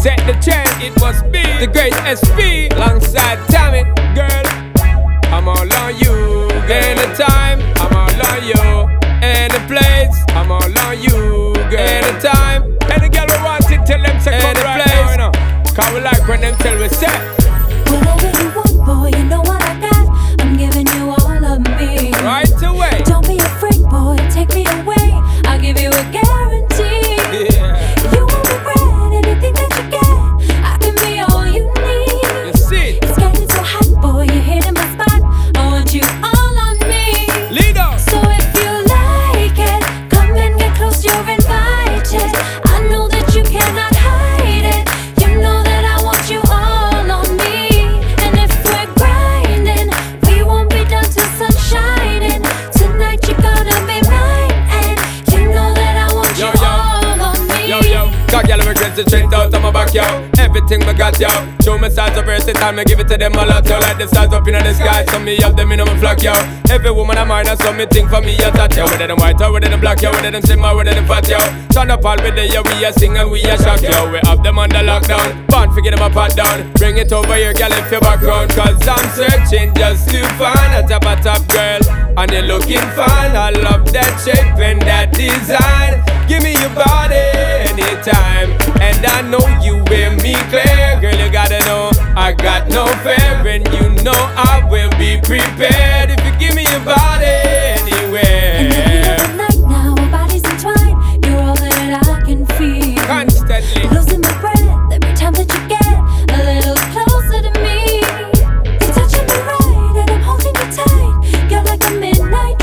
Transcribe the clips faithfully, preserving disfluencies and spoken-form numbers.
set the trend. It must be the great S P alongside Tommy. Girl, I'm all on you. Anytime, I'm all on you. Any place, I'm all on you. Girl. Anytime, any girl we want it, tell them to come right place. Now, you know. Cause we like when them tell we set. Whatever you want, boy, you know what I got. I'm giving you all of me. Right away. Don't be afraid, boy, take me away. I'll give you a guarantee. Yeah. You won't regret anything that you get. I can be all you need. You see? It's getting so hot, boy, you're hitting my spot. I want you all on me. Lead on. So if you like it, come and get close, you're invited. I know that you cannot hide it. You know that I want you all on me. And if we're grinding, we won't be done till sun shining. Tonight you're gonna be mine, and you know that I want Yo, you yo. all on me. Yo, yo, got y'all regrets the straight out of my back, yo. Everything me got, yo. Show me sides of versatile, me give it to them a lot, yo. Like the stars up in the sky, so me have them in my flock, yo. Every woman of mine has some me think for me a touch, yo. Whether them white or whether them black, yo. Whether them slim or whether them fat, yo. Turn up all with the yo, we a sing and we a shock, yo. We have them under lockdown, born forget them a pat down. Bring it over here, girl, if your background. Cause I'm searching just to find a top a top girl, and you're looking fine. I love that shape and that design. Give me your body anytime, and I know you wear me clear. Girl, you gotta know I got no fear, and you know I will be prepared if you give me your body And every anywhere. other night now, our bodies entwined. You're all that I can feel. Constantly. Losing my breath every time that you get a little closer to me. You're touching me right and I'm holding you tight. You're like a midnight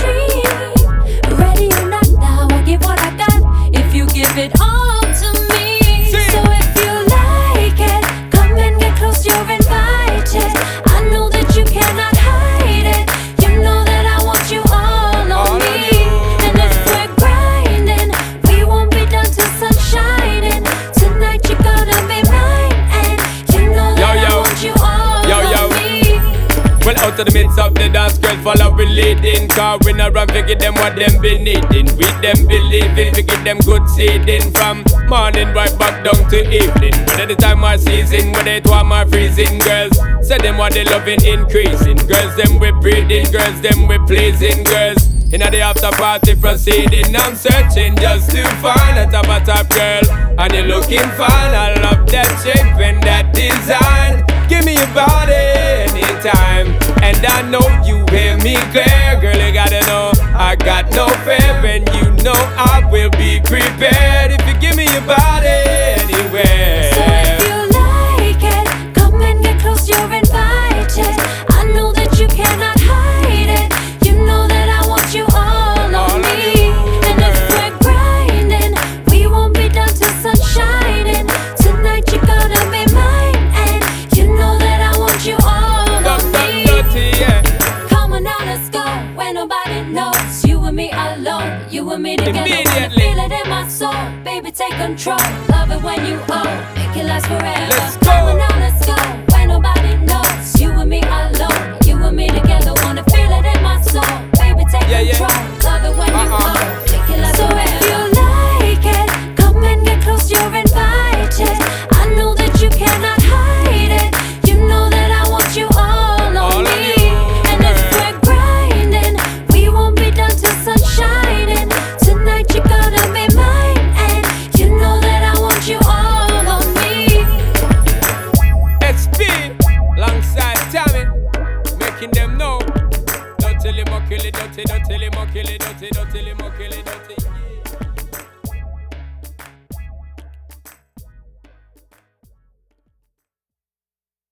dream. Ready or not now, I'll give what I got if you give it all to me. Sing. So if you like it, come and get close, you're invited. I know that you cannot hide it. You know that I want you all on All on me. you, And if girl. we're grinding, we won't be done till sun shining. Tonight you're gonna be mine, and you know Yo, that yo. I want you all Yo, yo. on me. Well, out of the midst of the dance, girls follow we leading. Car we not run, forget them what them be needing. With them believing, we give them good seeding. From morning right back down to evening. Whether the time or season, whether it warm or freezing. Girls, say them what they loving increasing. Girls, them we breeding. Girls, them we pleasing. Girls, in the after party proceeding. I'm searching just to find a top a top girl, and you're looking fine. I love that shape and that design. Give me your body anytime, and I know you hear me clear. Girl, you gotta know I got no fear, and you know I will be prepared if you give me your body anywhere. So if you like it, come and get close, you're invited. I know that you cannot hide it. You know that I want you all All on on me. you, And if girl. we're grinding, we won't be done till sun shining. Tonight you're gonna be mine, and you know that I want you all Dum, on dum, me. dirty, yeah. Come on now, let's go. When nobody knows, you and me alone, you and me together. Wanna Immediately. feel it in my soul, baby, take control. Love it when you own, make it last forever. Let's go. Come on now, let's go. When nobody knows, you and me alone, you and me together. Wanna feel it in my soul, baby, take Yeah, yeah. control. Love it when you Uh-uh. own, make it last forever. If you like it, come and get close, you're invited. I know that you cannot hide it. You know that I want you all on All on me. you, And if girl. we're grinding, we won't be done till sun shining. Tonight you're gonna be mine, and you know that I want you all on me. S P alongside Tommy, making them know. Don't tell him I'll kill it, don't tell, don't tell him I'll kill it, don't tell, don't tell him I'll kill it, don't tell.